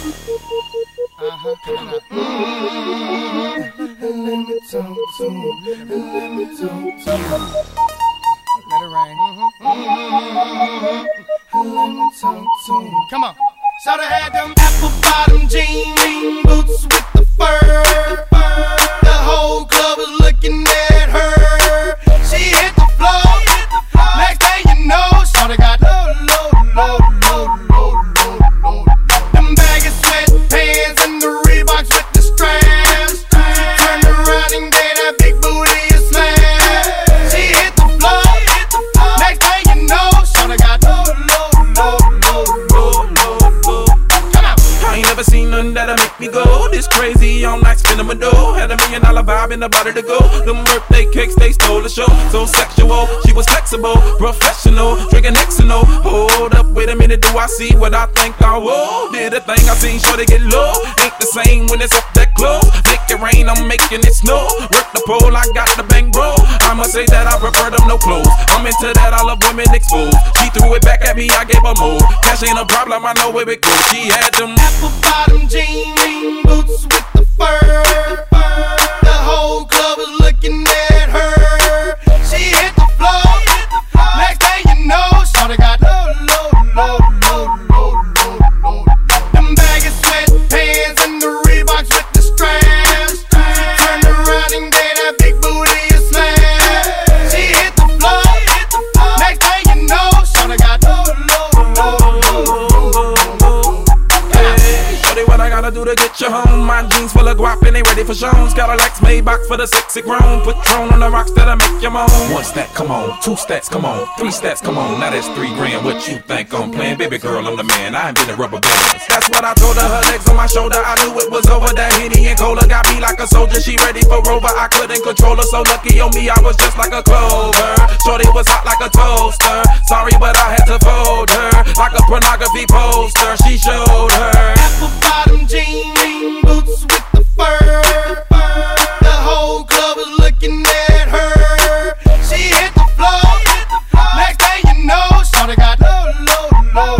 Let me talk to him. Let me talk to him. Let it rain. Let me talk to him. Come on. Shoulda had them apple bottom jean boots with the fur. The whole club was looking at her. She hit the floor. Next thing you know, shoulda got low. Them baggy sweatpants and the Reeboks with the straps. She turned around and gave that big booty a slam. She hit the floor. Next thing you know, shoulda got low. I ain't never seen nothing that'll make me go this crazy all night spinning my dough. Had $1 million vibe in the body to go. Them birthday cakes, they stole the show. So sexual, she was flexible, professional, drinking Xano. Hold up, wait a minute, do I see what I think I will? Did a thing I seen, sure they get low. Ain't the same when it's up that close. Make it rain, I'm making it snow. Work the pole, I got the bang bro. I must say that I prefer them no clothes. I'm into that, I love women exposed. She threw it back at me, I gave her more. Cash ain't a problem, I know where it goes. She had them apple bottom jean boots with the fur. The whole club was looking at her. She hit the floor. Next thing you know, shawty got low. Them baggy sweatpants and the Reeboks with the straps. She turned around and gave that big booty a slam. She hit the floor. Next thing you know, shawty got low. What I gotta do to get you home? My jeans full of guap and they ready for shows. Got a Lex Maybach for the sexy grown. Patron on the rocks that'll make you moan. 1 stack, come on. 2 stacks, come on. 3 stacks, come on. Now that's 3 grand. What you think I'm playing? Baby girl, I'm the man. I ain't been a rubber band. That's what I told her. Her legs on my shoulder. I knew it was over. That Henny and Cola got me like a soldier. She ready for Rover. I couldn't control her. So lucky on me, I was just like a clover. Shorty was hot like a toaster. Sorry, but I had to fold her like a pornography poster. She showed her apple bottom jean boots with the fur. The whole club was looking at her. She hit the floor. Next thing you know, shawty got low.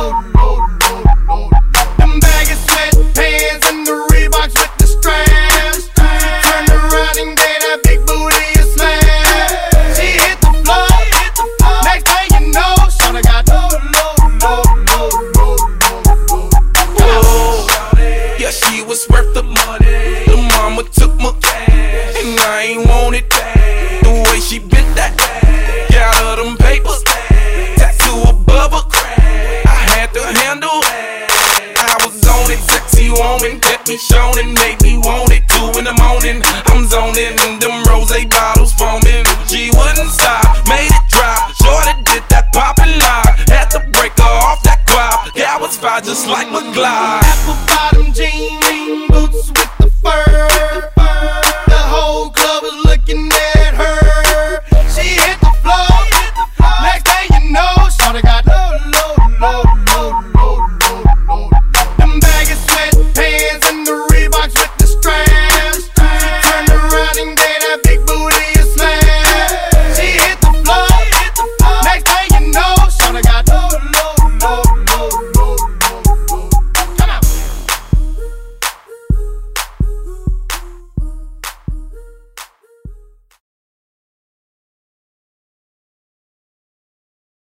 Them baggy sweatpants and the Reeboks with the straps. She turned around and gave that big booty a slam. She hit the floor. Next thing you know, shawty got low. Yeah, she was worth the money. The mama took my cash, and I ain't want it back. The way she bit that ass, got her them papers, tattoo above her crack. I had to handle that. I was on it, sexy woman, kept me showing and made me want it. 2 in the morning, I'm zoning, and them rose bottles foaming. She wouldn't stop, made it drop. Shorty did that poppin' lock, had to break her off that guap. Yeah, I was fine just like McGlide. Apple bottom jean boots with the